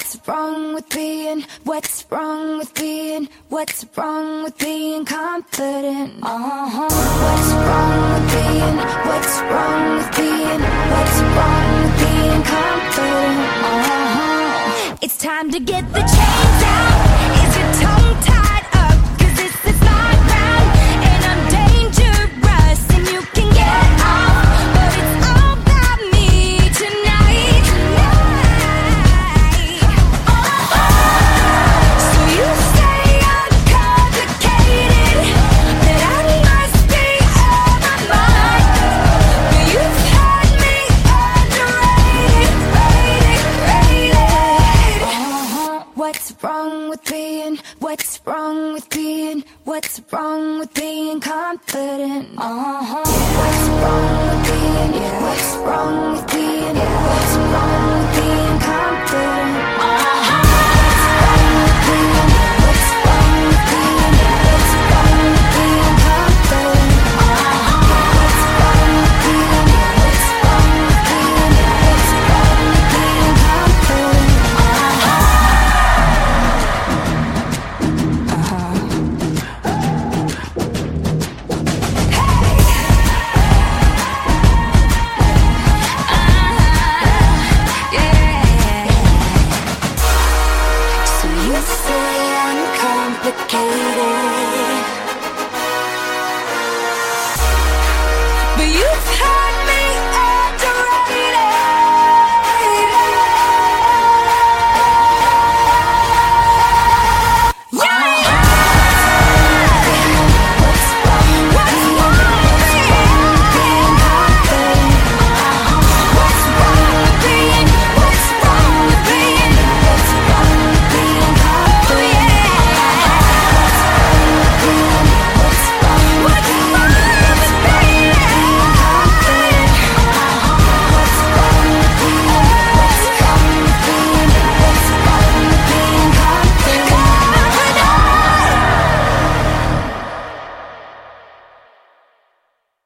What's wrong with being, what's wrong with being, what's wrong with being confident? What's wrong with being, what's wrong with being, what's wrong with being confident? It's time to get the chains out. Is your tongue tied up? 'Cause this is my round, and I'm dangerous, and you can get off, but it's all about me tonight. So you say I'm complicated, that I must be out of my mind, but you've had me underrated, rated. What's wrong with being, what's wrong with being, what's wrong with being confident? What's wrong with being, what's wrong with being, what's wrong with